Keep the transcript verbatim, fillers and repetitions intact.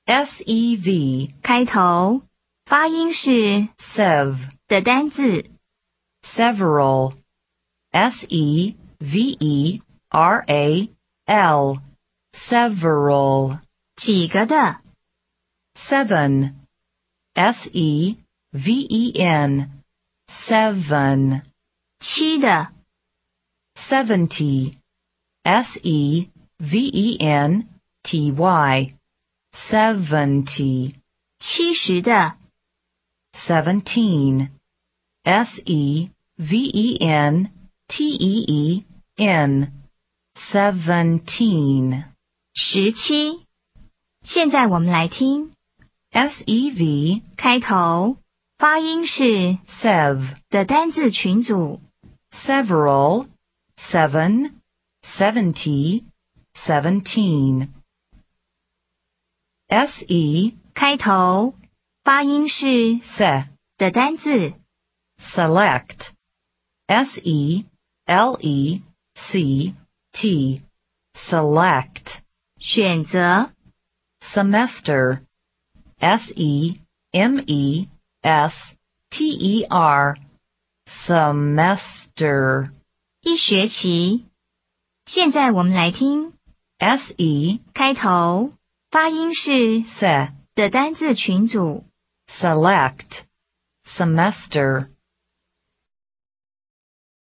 S E V 开头，发音是 sev 的单字。 several S E V E R A L several 几个的。 seven S E V E N seven 七的。 seventy S E V E N T Y seventy 七十的。 seventeen S E V E N T E E N seventeen 十七。现在我们来听 S E V 开头，发音是 sev 的单字群组。 several seven seventy seventeen S E 开头，发音是 se 的单字。 select S E L E C T select 选择。 semester S E M E S T E R semester 一学期。现在我们来听 S E 开头，发音是 se 的单字群组。 select semester